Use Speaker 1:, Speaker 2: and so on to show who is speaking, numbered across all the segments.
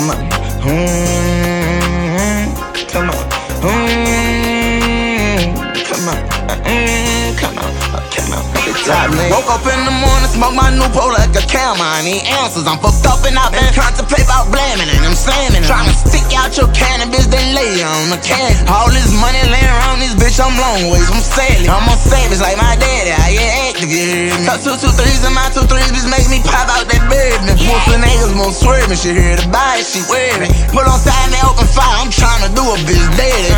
Speaker 1: come on. Come on. Come on. Come on. Come on. Woke up in the morning, smoke my new pole like a camel. I need answers, I'm fucked up and I've been contemplating about blaming and I'm slamming. Tryna stick out your cannabis, then lay on the can. All this money laying around this bitch, I'm long ways, I'm sailing. I'm a savage like my daddy, I get active, you hear me? Got 2 2-3s and my 2-3s, bitch make me pop out that bird. And whooping niggas won't swerve and she here to buy it, she wearing. Put on side and they open fire, I'm tryna do a bitch daily.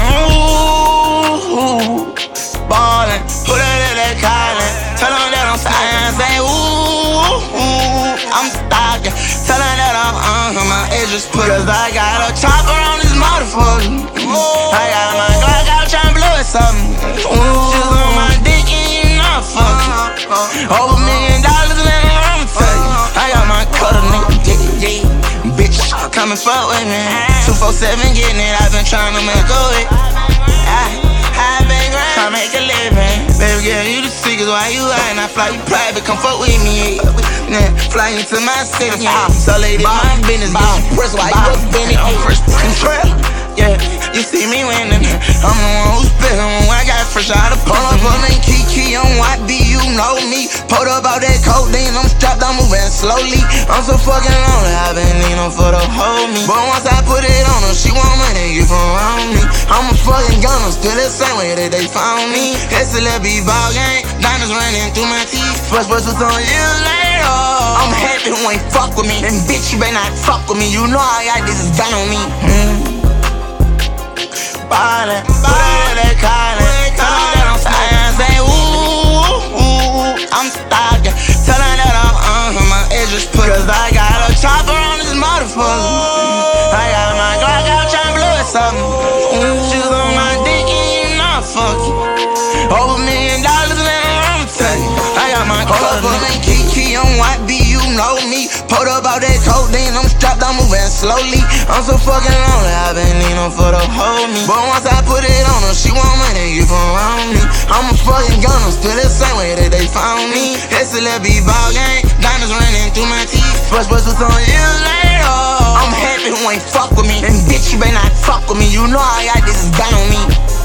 Speaker 1: Ooh, ballin', put her in that collar. Tell her that I'm flying, say ooh, I'm stalking. Tell her that I'm my edges put. Cause I got a chopper on this motherfucker. I got my Glock out tryna blow it something. She's on my dick and you know fuck. Over $1 million and I'm tell you. I got my cutter nigga, yeah. Bitch, come and fuck with me. 247 getting it, I've been tryna make a way. I been grind, I make a living. Baby girl, you the secret, why you lying? I fly you private, come fuck with me. Yeah, fly into my city, so lady, my business, get you press while you up in it. I'm first control, yeah, you see me winning. I'm the one who's spitting when I got fresh out of pull up on that Kiki on YB, you know me. Pulled up out that codeine, I'm strapped, I'm moving slowly. I'm so fucking lonely, I've been leaning for the hold me. But once I put it on her, she want money, get from around me. I'm a fucking gunner, still the same way that they found me. It's a little big ball game, diamonds running through my teeth. First verse was on years later. I'm happy who ain't fuck with me. And bitch, you better not fuck with me. You know I got this gun on me. Ballin', put her in that collar. Tell her that I'm flying, say ooh, I'm stalking. Tell her that I'm my edges put. Cause I got a chopper on this motherfucker. I got my Glock out tryna blow it something. She's on my dick and you know fucking. Over $1 million and I'm tell you. I got my cup on that Kiki on YB, you know me. Pulled up out that codeine, I'm strapped, I'm moving slowly. I'm so fucking lonely, I've been leaning for the hold me. But once I put it on her, she want money, get from around me. I'm a fucking gunner, still the same way that they found me. It's a little big ball game, diamonds running through my teeth. First verse was on years later. I'm happy who ain't fuck with me. And bitch, you better not fuck with me. You know I got this gun on me.